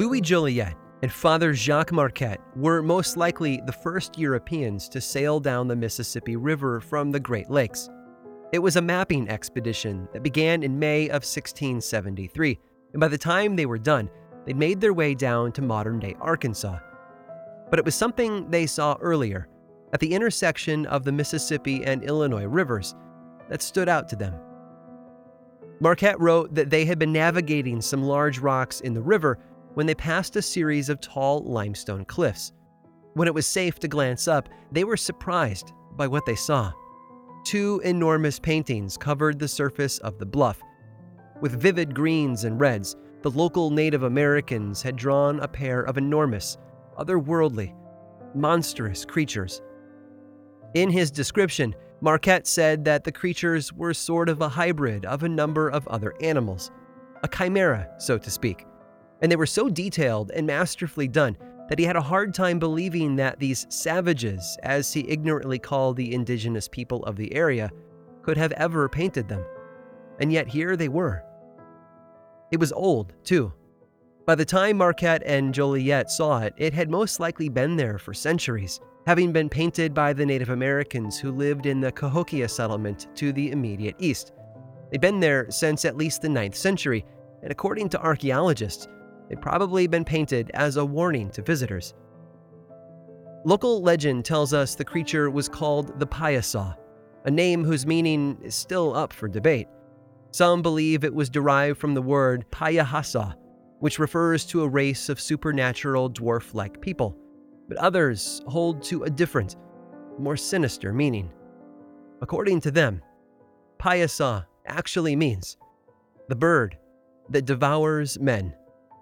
Louis Joliet and Father Jacques Marquette were most likely the first Europeans to sail down the Mississippi River from the Great Lakes. It was a mapping expedition that began in May of 1673, and by the time they were done, they'd made their way down to modern-day Arkansas. But it was something they saw earlier, at the intersection of the Mississippi and Illinois rivers, that stood out to them. Marquette wrote that they had been navigating some large rocks in the river when they passed a series of tall limestone cliffs. When it was safe to glance up, they were surprised by what they saw. Two enormous paintings covered the surface of the bluff. With vivid greens and reds, the local Native Americans had drawn a pair of enormous, otherworldly, monstrous creatures. In his description, Marquette said that the creatures were sort of a hybrid of a number of other animals, a chimera, so to speak. And they were so detailed and masterfully done that he had a hard time believing that these savages, as he ignorantly called the indigenous people of the area, could have ever painted them. And yet here they were. It was old, too. By the time Marquette and Joliet saw it, it had most likely been there for centuries, having been painted by the Native Americans who lived in the Cahokia settlement to the immediate east. They'd been there since at least the 9th century, and according to archaeologists, they'd probably been painted as a warning to visitors. Local legend tells us the creature was called the Piasa, a name whose meaning is still up for debate. Some believe it was derived from the word Payahasa, which refers to a race of supernatural dwarf-like people, but others hold to a different, more sinister meaning. According to them, Piasa actually means the bird that devours men.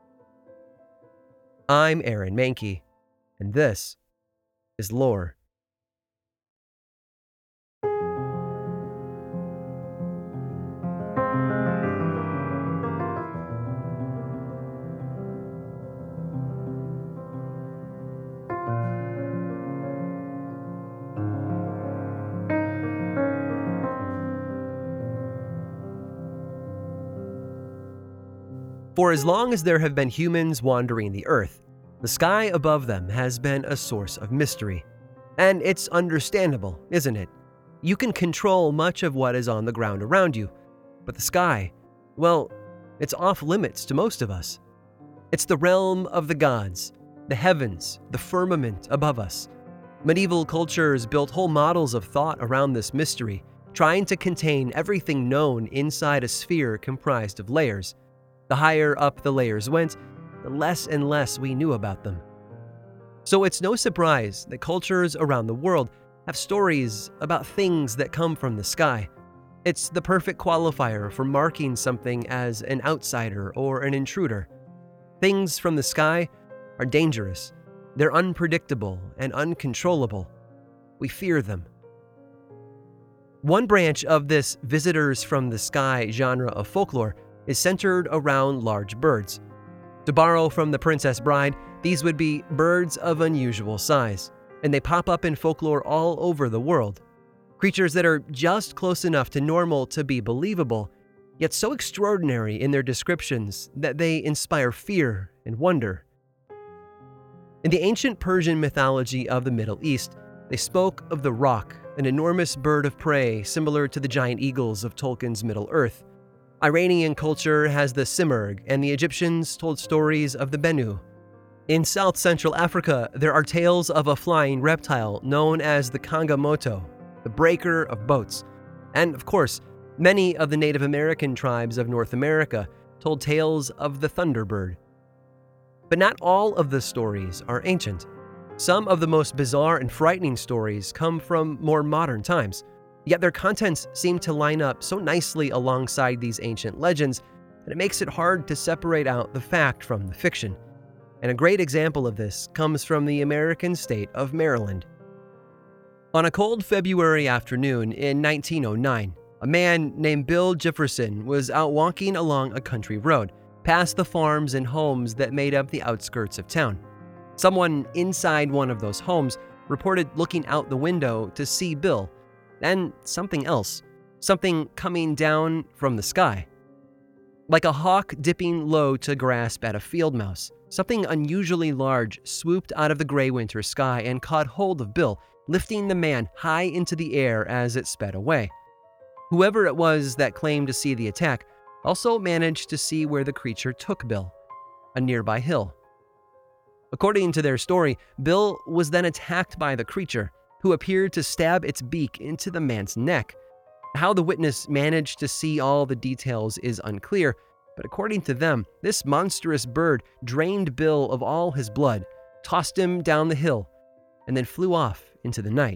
I'm Aaron Mahnke, and this is Lore. For as long as there have been humans wandering the earth, the sky above them has been a source of mystery. And it's understandable, isn't it? You can control much of what is on the ground around you, but the sky, well, it's off limits to most of us. It's the realm of the gods, the heavens, the firmament above us. Medieval cultures built whole models of thought around this mystery, trying to contain everything known inside a sphere comprised of layers. The higher up the layers went, the less and less we knew about them. So it's no surprise that cultures around the world have stories about things that come from the sky. It's the perfect qualifier for marking something as an outsider or an intruder. Things from the sky are dangerous. They're unpredictable and uncontrollable. We fear them. One branch of this visitors from the sky genre of folklore is centered around large birds. To borrow from The Princess Bride, these would be birds of unusual size, and they pop up in folklore all over the world. Creatures that are just close enough to normal to be believable, yet so extraordinary in their descriptions that they inspire fear and wonder. In the ancient Persian mythology of the Middle East, they spoke of the Roc, an enormous bird of prey similar to the giant eagles of Tolkien's Middle-earth. Iranian culture has the Simurgh, and the Egyptians told stories of the Bennu. In South-Central Africa, there are tales of a flying reptile known as the Kangamoto, the breaker of boats. And, of course, many of the Native American tribes of North America told tales of the Thunderbird. But not all of the stories are ancient. Some of the most bizarre and frightening stories come from more modern times. Yet their contents seem to line up so nicely alongside these ancient legends that it makes it hard to separate out the fact from the fiction. And a great example of this comes from the American state of Maryland. On a cold February afternoon in 1909, a man named Bill Jefferson was out walking along a country road, past the farms and homes that made up the outskirts of town. Someone inside one of those homes reported looking out the window to see Bill, and something else, something coming down from the sky. Like a hawk dipping low to grasp at a field mouse, something unusually large swooped out of the gray winter sky and caught hold of Bill, lifting the man high into the air as it sped away. Whoever it was that claimed to see the attack also managed to see where the creature took Bill, a nearby hill. According to their story, Bill was then attacked by the creature, who appeared to stab its beak into the man's neck. How the witness managed to see all the details is unclear, but according to them, this monstrous bird drained Bill of all his blood, tossed him down the hill, and then flew off into the night.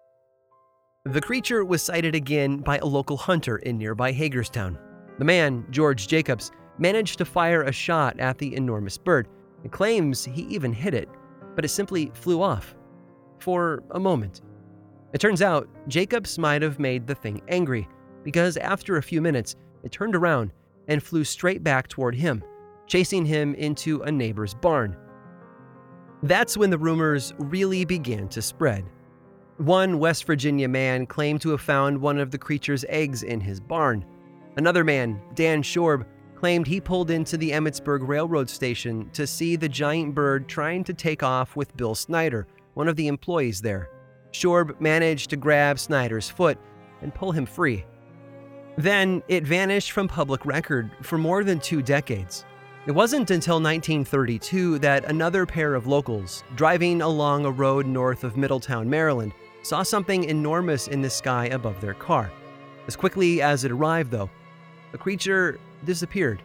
The creature was sighted again by a local hunter in nearby Hagerstown. The man, George Jacobs, managed to fire a shot at the enormous bird and claims he even hit it, but it simply flew off. For a moment. It turns out Jacobs might have made the thing angry, because after a few minutes, it turned around and flew straight back toward him, chasing him into a neighbor's barn. That's when the rumors really began to spread. One West Virginia man claimed to have found one of the creature's eggs in his barn. Another man, Dan Shorb, claimed he pulled into the Emmitsburg Railroad Station to see the giant bird trying to take off with Bill Snyder, one of the employees there. Shorb managed to grab Snyder's foot and pull him free. Then it vanished from public record for more than 2 decades. It wasn't until 1932 that another pair of locals, driving along a road north of Middletown, Maryland, saw something enormous in the sky above their car. As quickly as it arrived, though, the creature disappeared.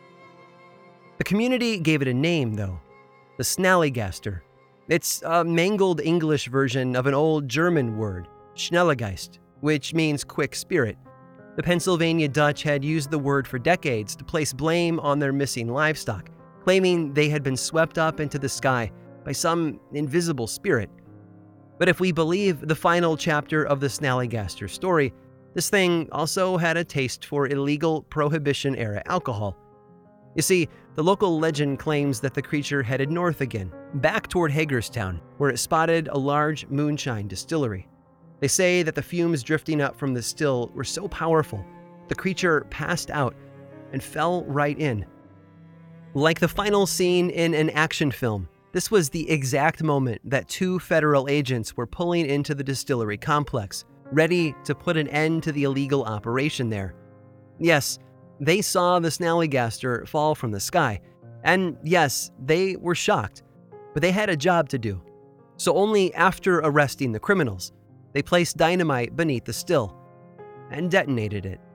The community gave it a name, though, the Snallygaster. It's a mangled English version of an old German word, Schnellegeist, which means quick spirit. The Pennsylvania Dutch had used the word for decades to place blame on their missing livestock, claiming they had been swept up into the sky by some invisible spirit. But if we believe the final chapter of the Snallygaster story, this thing also had a taste for illegal Prohibition-era alcohol. You see, the local legend claims that the creature headed north again, back toward Hagerstown, where it spotted a large moonshine distillery. They say that the fumes drifting up from the still were so powerful, the creature passed out and fell right in. Like the final scene in an action film, this was the exact moment that 2 federal agents were pulling into the distillery complex, ready to put an end to the illegal operation there. Yes, they saw the Snallygaster fall from the sky, and yes, they were shocked, but they had a job to do. So only after arresting the criminals, they placed dynamite beneath the still and detonated it.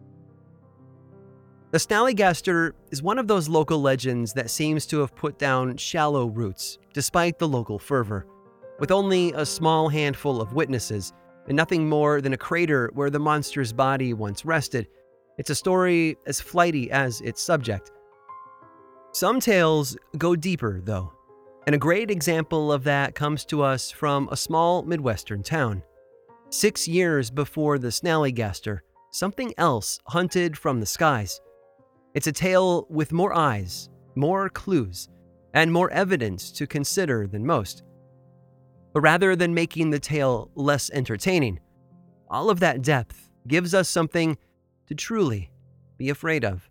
The Snallygaster is one of those local legends that seems to have put down shallow roots, despite the local fervor. With only a small handful of witnesses, and nothing more than a crater where the monster's body once rested, it's a story as flighty as its subject. Some tales go deeper, though, and a great example of that comes to us from a small Midwestern town. 6 years before the Snallygaster, something else hunted from the skies. It's a tale with more eyes, more clues, and more evidence to consider than most. But rather than making the tale less entertaining, all of that depth gives us something to truly be afraid of.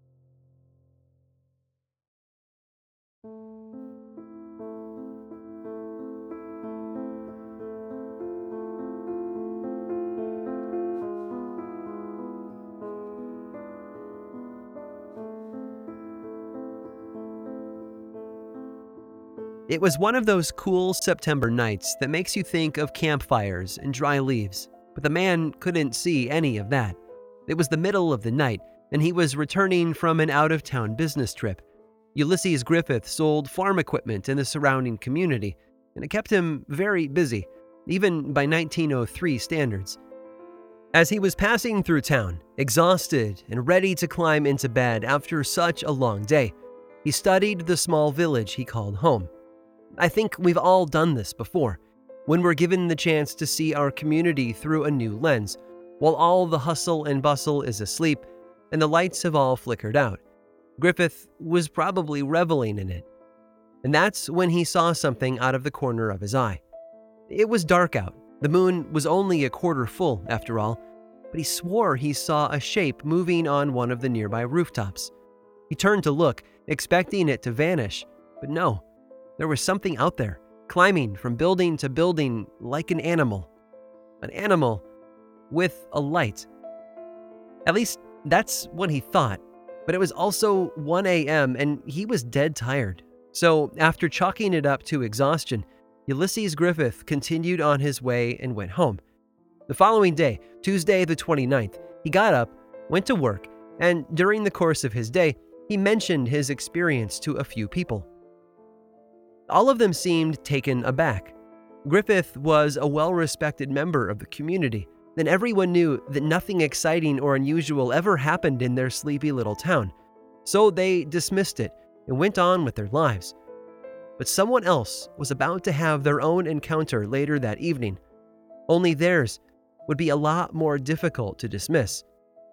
It was one of those cool September nights that makes you think of campfires and dry leaves, but the man couldn't see any of that. It was the middle of the night, and he was returning from an out-of-town business trip. Ulysses Griffith sold farm equipment in the surrounding community, and it kept him very busy, even by 1903 standards. As he was passing through town, exhausted and ready to climb into bed after such a long day, he studied the small village he called home. I think we've all done this before, when we're given the chance to see our community through a new lens, while all the hustle and bustle is asleep and the lights have all flickered out. Griffith was probably reveling in it. And that's when he saw something out of the corner of his eye. It was dark out. The moon was only a quarter full, after all, but he swore he saw a shape moving on one of the nearby rooftops. He turned to look, expecting it to vanish, but no, there was something out there, climbing from building to building like an animal. An animal with a light. At least that's what he thought, but it was also 1 a.m. and he was dead tired. So after chalking it up to exhaustion, Ulysses Griffith continued on his way and went home. The following day, Tuesday the 29th, he got up, went to work, and during the course of his day, he mentioned his experience to a few people. All of them seemed taken aback. Griffith was a well-respected member of the community, and everyone knew that nothing exciting or unusual ever happened in their sleepy little town. So they dismissed it and went on with their lives. But someone else was about to have their own encounter later that evening. Only theirs would be a lot more difficult to dismiss.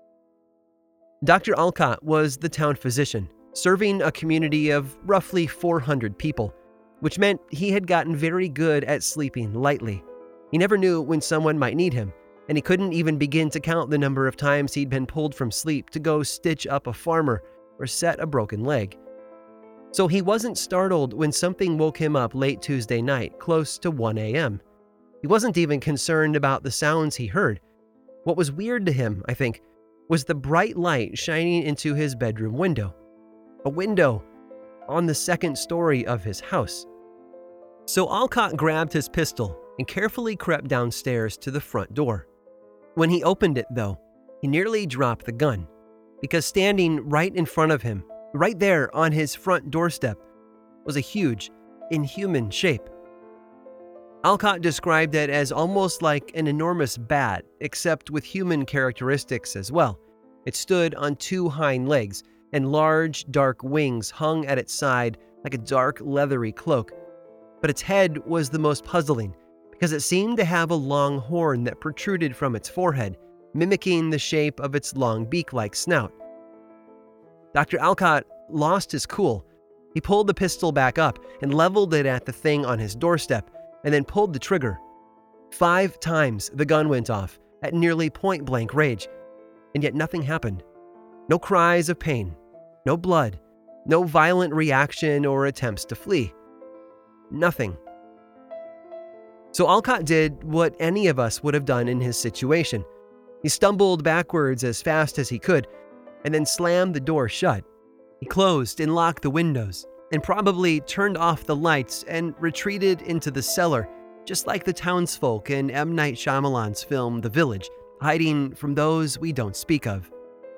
Dr. Alcott was the town physician, serving a community of roughly 400 people, which meant he had gotten very good at sleeping lightly. He never knew when someone might need him, and he couldn't even begin to count the number of times he'd been pulled from sleep to go stitch up a farmer or set a broken leg. So he wasn't startled when something woke him up late Tuesday night, close to 1 a.m. He wasn't even concerned about the sounds he heard. What was weird to him, I think, was the bright light shining into his bedroom window. A window on the second story of his house. So Alcott grabbed his pistol and carefully crept downstairs to the front door. When he opened it, though, he nearly dropped the gun, because standing right in front of him, right there on his front doorstep, was a huge, inhuman shape. Alcott described it as almost like an enormous bat, except with human characteristics as well. It stood on two hind legs, and large, dark wings hung at its side like a dark, leathery cloak. But its head was the most puzzling, because it seemed to have a long horn that protruded from its forehead, mimicking the shape of its long beak-like snout. Dr. Alcott lost his cool. He pulled the pistol back up and leveled it at the thing on his doorstep, and then pulled the trigger. 5 times the gun went off at nearly point-blank range, and yet nothing happened. No cries of pain, no blood, no violent reaction or attempts to flee. Nothing. So Alcott did what any of us would have done in his situation. He stumbled backwards as fast as he could, and then slammed the door shut. He closed and locked the windows, and probably turned off the lights and retreated into the cellar, just like the townsfolk in M. Night Shyamalan's film The Village, hiding from those we don't speak of.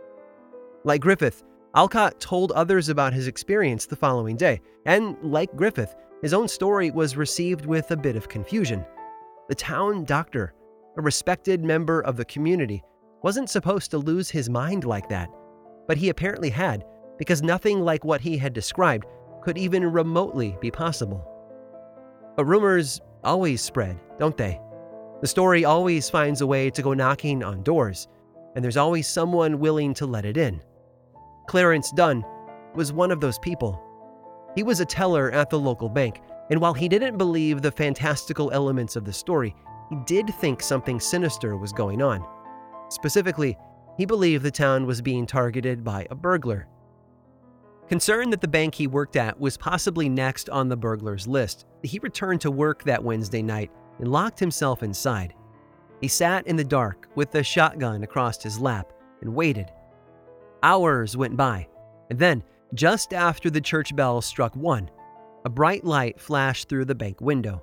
Like Griffith, Alcott told others about his experience the following day, and like Griffith, his own story was received with a bit of confusion. The town doctor, a respected member of the community, wasn't supposed to lose his mind like that, but he apparently had, because nothing like what he had described could even remotely be possible. But rumors always spread, don't they? The story always finds a way to go knocking on doors, and there's always someone willing to let it in. Clarence Dunn was one of those people. He was a teller at the local bank, and while he didn't believe the fantastical elements of the story, he did think something sinister was going on. Specifically, he believed the town was being targeted by a burglar. Concerned that the bank he worked at was possibly next on the burglars' list, he returned to work that Wednesday night and locked himself inside. He sat in the dark with a shotgun across his lap and waited. Hours went by, and then, just after the church bell struck 1, a bright light flashed through the bank window.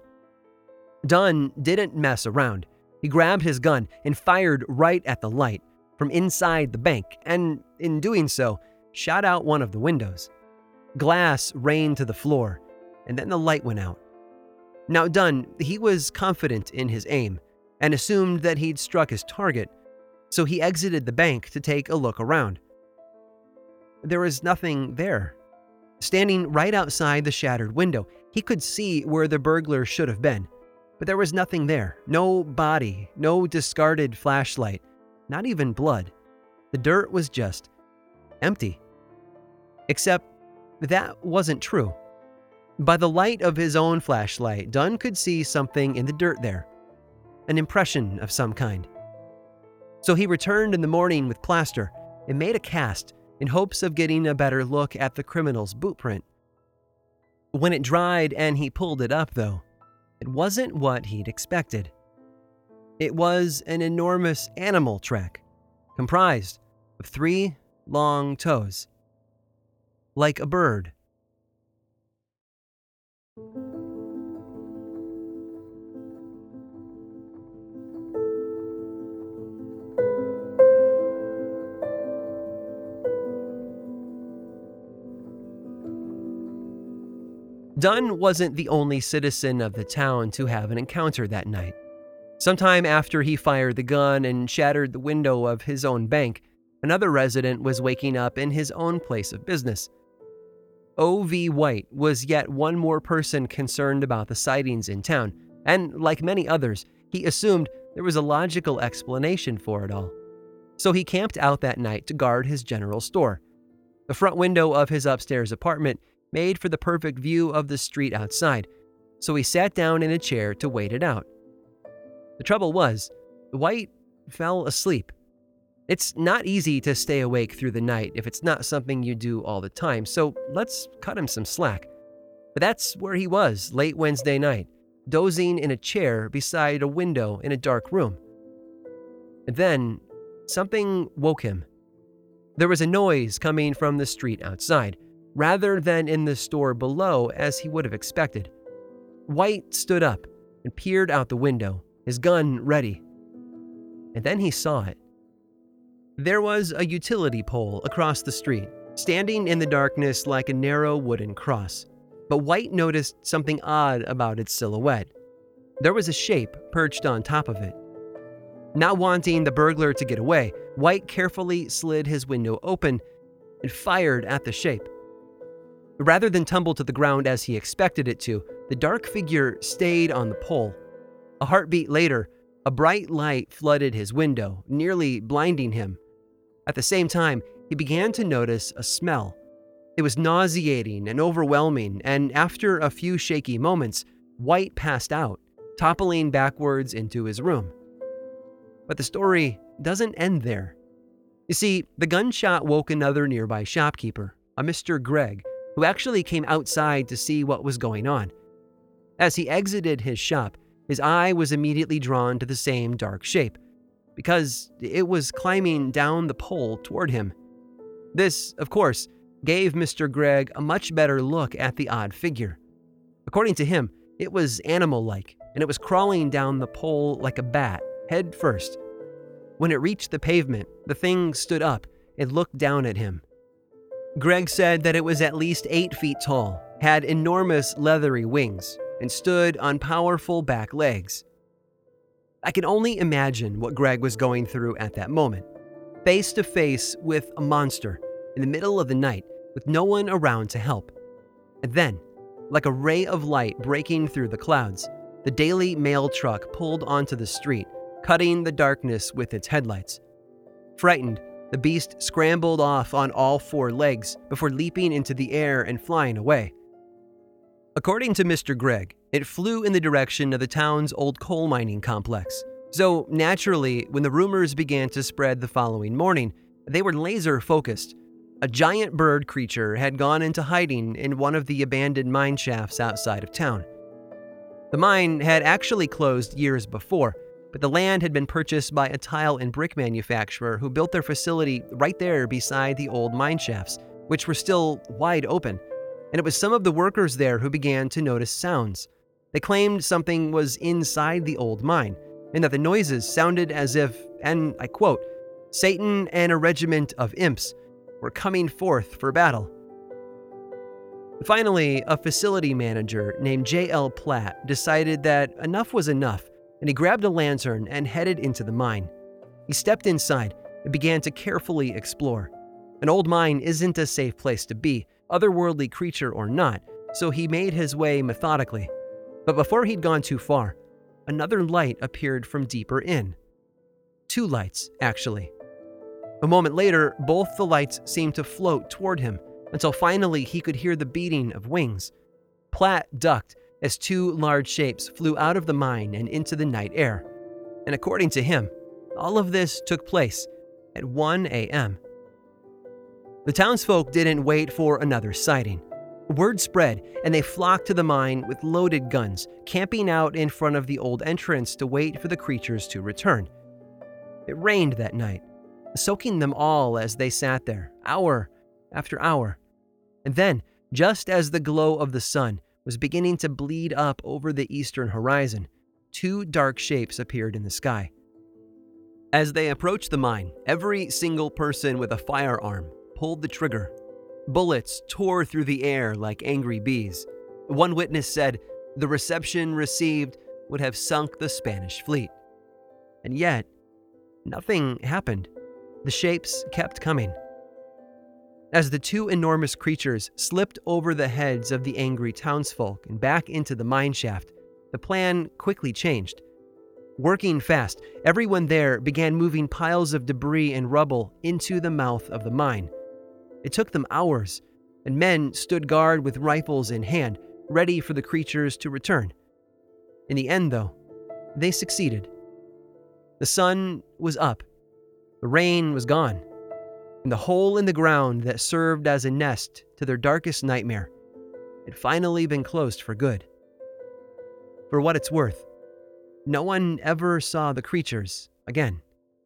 Dunn didn't mess around. He grabbed his gun and fired right at the light from inside the bank, and in doing so, shot out one of the windows. Glass rained to the floor, and then the light went out. Now Dunn, he was confident in his aim, and assumed that he'd struck his target, so he exited the bank to take a look around. There was nothing there. Standing right outside the shattered window, he could see where the burglar should have been, but there was nothing there. No body, no discarded flashlight, not even blood. The dirt was just empty. Except that wasn't true. By the light of his own flashlight, Dunn could see something in the dirt there, an impression of some kind. So he returned in the morning with plaster and made a cast in hopes of getting a better look at the criminal's boot print. When it dried and he pulled it up, though, it wasn't what he'd expected. It was an enormous animal track, comprised of 3 long toes, like a bird. Dunn wasn't the only citizen of the town to have an encounter that night. Sometime after he fired the gun and shattered the window of his own bank, another resident was waking up in his own place of business. O.V. White was yet one more person concerned about the sightings in town, and like many others, he assumed there was a logical explanation for it all. So he camped out that night to guard his general store. The front window of his upstairs apartment made for the perfect view of the street outside, so he sat down in a chair to wait it out. The trouble was, White fell asleep. It's not easy to stay awake through the night if it's not something you do all the time, so let's cut him some slack. But that's where he was late Wednesday night, dozing in a chair beside a window in a dark room. And then, something woke him. There was a noise coming from the street outside, rather than in the store below as he would have expected. White stood up and peered out the window, his gun ready. And then he saw it. There was a utility pole across the street, standing in the darkness like a narrow wooden cross. But White noticed something odd about its silhouette. There was a shape perched on top of it. Not wanting the burglar to get away, White carefully slid his window open and fired at the shape. Rather than tumble to the ground as he expected it to, the dark figure stayed on the pole. A heartbeat later, a bright light flooded his window, nearly blinding him. At the same time, he began to notice a smell. It was nauseating and overwhelming, and after a few shaky moments, White passed out, toppling backwards into his room. But the story doesn't end there. You see, the gunshot woke another nearby shopkeeper, a Mr. Gregg, who actually came outside to see what was going on. As he exited his shop, his eye was immediately drawn to the same dark shape, because it was climbing down the pole toward him. This, of course, gave Mr. Gregg a much better look at the odd figure. According to him, it was animal-like, and it was crawling down the pole like a bat, head first. When it reached the pavement, the thing stood up and looked down at him. Gregg said that it was at least 8 feet tall, had enormous leathery wings, and stood on powerful back legs. I can only imagine what Gregg was going through at that moment, face to face with a monster in the middle of the night with no one around to help. And then, like a ray of light breaking through the clouds, the Daily Mail truck pulled onto the street, cutting the darkness with its headlights. Frightened, the beast scrambled off on all 4 legs before leaping into the air and flying away. According to Mr. Gregg, it flew in the direction of the town's old coal mining complex. So naturally, when the rumors began to spread the following morning, they were laser focused. A giant bird creature had gone into hiding in one of the abandoned mine shafts outside of town. The mine had actually closed years before, but the land had been purchased by a tile and brick manufacturer who built their facility right there beside the old mine shafts, which were still wide open. And it was some of the workers there who began to notice sounds. They claimed something was inside the old mine, and that the noises sounded as if, and I quote, Satan and a regiment of imps were coming forth for battle. Finally, a facility manager named J.L. Platt decided that enough was enough, and he grabbed a lantern and headed into the mine. He stepped inside and began to carefully explore. An old mine isn't a safe place to be, otherworldly creature or not, so he made his way methodically. But before he'd gone too far, another light appeared from deeper in. 2 lights, actually. A moment later, both the lights seemed to float toward him, until finally he could hear the beating of wings. Platt ducked as 2 large shapes flew out of the mine and into the night air. And according to him, All of this took place at 1 a.m. The townsfolk didn't wait for another sighting. Word spread, and they flocked to the mine with loaded guns, camping out in front of the old entrance to wait for the creatures to return. It rained that night, soaking them all as they sat there, hour after hour. And then, just as the glow of the sun was beginning to bleed up over the eastern horizon, two dark shapes appeared in the sky. As they approached the mine, every single person with a firearm pulled the trigger. Bullets tore through the air like angry bees. One witness said the reception received would have sunk the Spanish fleet. And yet, nothing happened. The shapes kept coming. As the two enormous creatures slipped over the heads of the angry townsfolk and back into the mine shaft, the plan quickly changed. Working fast, everyone there began moving piles of debris and rubble into the mouth of the mine. It took them hours, and men stood guard with rifles in hand, ready for the creatures to return. In the end, though, they succeeded. The sun was up, the rain was gone, and the hole in the ground that served as a nest to their darkest nightmare had finally been closed for good. For what it's worth, no one ever saw the creatures again.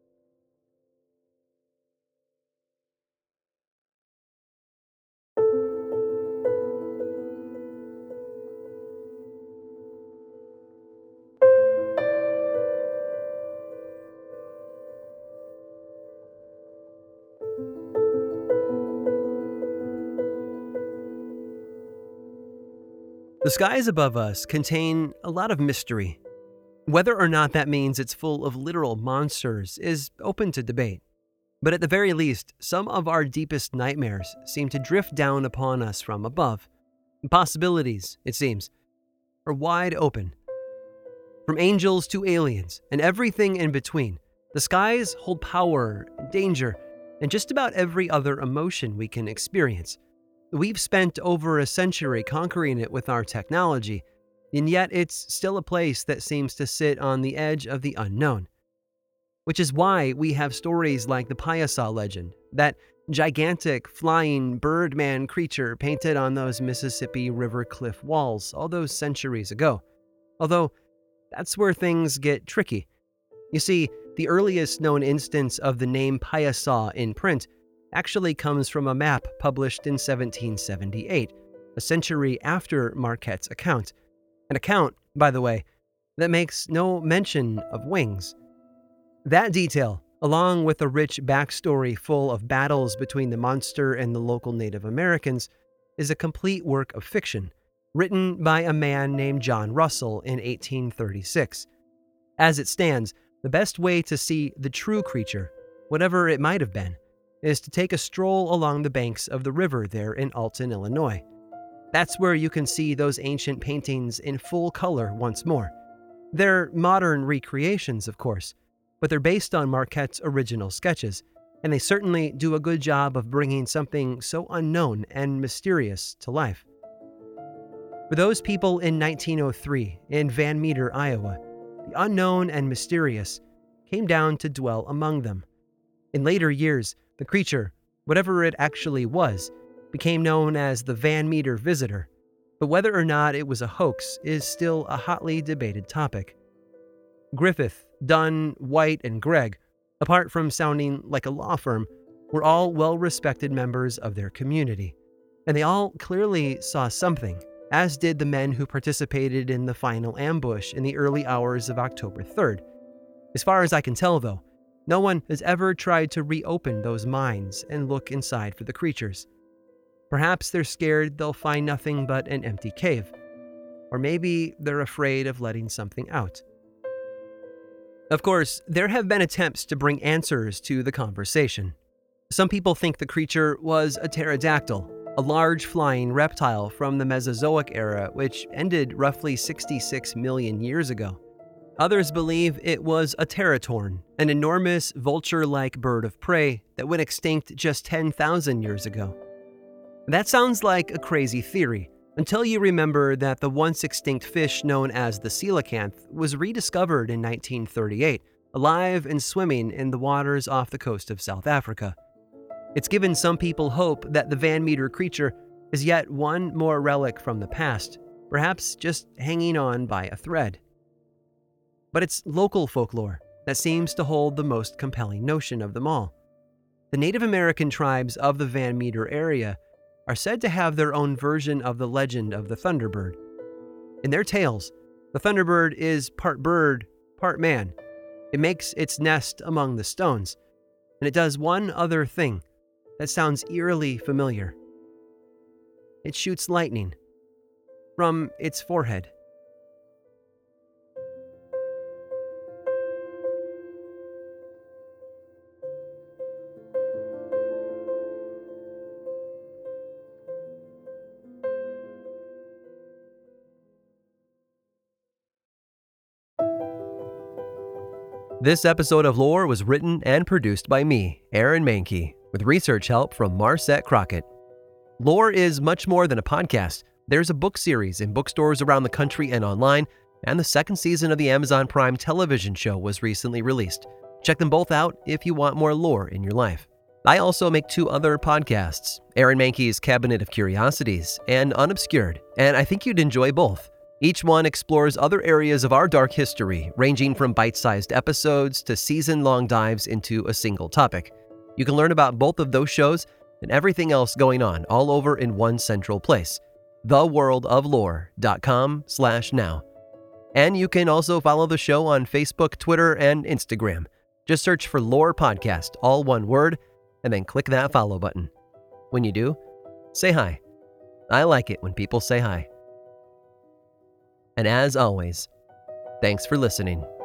The skies above us contain a lot of mystery. Whether or not that means it's full of literal monsters is open to debate. But at the very least, some of our deepest nightmares seem to drift down upon us from above. Possibilities, it seems, are wide open. From angels to aliens and everything in between, the skies hold power, danger, and just about every other emotion we can experience. We've spent over a century conquering it with our technology, and yet it's still a place that seems to sit on the edge of the unknown. Which is why we have stories like the Payasa legend, that gigantic flying birdman creature painted on those Mississippi River cliff walls all those centuries ago. Although, that's where things get tricky. You see, the earliest known instance of the name Payasa in print actually comes from a map published in 1778, a century after Marquette's account. An account, by the way, that makes no mention of wings. That detail, along with a rich backstory full of battles between the monster and the local Native Americans, is a complete work of fiction, written by a man named John Russell in 1836. As it stands, the best way to see the true creature, whatever it might have been, is to take a stroll along the banks of the river there in Alton, Illinois. That's where you can see those ancient paintings in full color once more. They're modern recreations, of course, but they're based on Marquette's original sketches, and they certainly do a good job of bringing something so unknown and mysterious to life. For those people in 1903 in Van Meter, Iowa, the unknown and mysterious came down to dwell among them. In later years, the creature, whatever it actually was, became known as the Van Meter Visitor, but whether or not it was a hoax is still a hotly debated topic. Griffith, Dunn, White, and Gregg, apart from sounding like a law firm, were all well-respected members of their community, and they all clearly saw something, as did the men who participated in the final ambush in the early hours of October 3rd. As far as I can tell, though, no one has ever tried to reopen those mines and look inside for the creatures. Perhaps they're scared they'll find nothing but an empty cave. Or maybe they're afraid of letting something out. Of course, there have been attempts to bring answers to the conversation. Some people think the creature was a pterodactyl, a large flying reptile from the Mesozoic era which ended roughly 66 million years ago. Others believe it was a teratorn, an enormous vulture-like bird of prey that went extinct just 10,000 years ago. That sounds like a crazy theory, until you remember that the once extinct fish known as the coelacanth was rediscovered in 1938, alive and swimming in the waters off the coast of South Africa. It's given some people hope that the Van Meter creature is yet one more relic from the past, perhaps just hanging on by a thread. But it's local folklore that seems to hold the most compelling notion of them all. The Native American tribes of the Van Meter area are said to have their own version of the legend of the Thunderbird. In their tales, the Thunderbird is part bird, part man. It makes its nest among the stones, and it does one other thing that sounds eerily familiar. It shoots lightning from its forehead. This episode of Lore was written and produced by me, Aaron Mahnke, with research help from Marset Crockett. Lore is much more than a podcast. There's a book series in bookstores around the country and online, and the second season of the Amazon Prime television show was recently released. Check them both out if you want more lore in your life. I also make 2 other podcasts, Aaron Mahnke's Cabinet of Curiosities and Unobscured, and I think you'd enjoy both. Each one explores other areas of our dark history, ranging from bite-sized episodes to season-long dives into a single topic. You can learn about both of those shows and everything else going on all over in one central place, theworldoflore.com/now. And you can also follow the show on Facebook, Twitter, and Instagram. Just search for Lore Podcast, all one word, and then click that follow button. When you do, say hi. I like it when people say hi. And as always, thanks for listening.